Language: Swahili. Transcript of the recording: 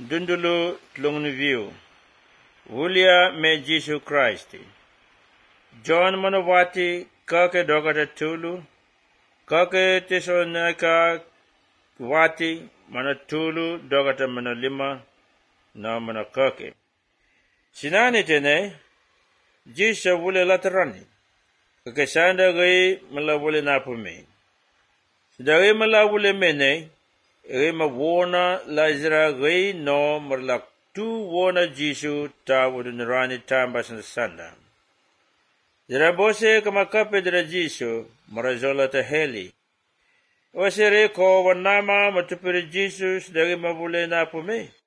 dundulu tlungniviu. Wulia me Jesus Christ. John manawati kake dogata tulu. Kake Tesalonika wati mana tulu dogata mana lima na mana kake. Sinani tene Jesus wule latarani. Kake sanda gai mala wule napume. Sidari mala wule mene. Gai ma wona la Israel gai no marlak tu wona Jesus ta wudunirani tambasan sanda. Zirabose kama kape dira Jesus marazola ta heli. Wasere ko wanama matupiri Jesus dari mabule napume.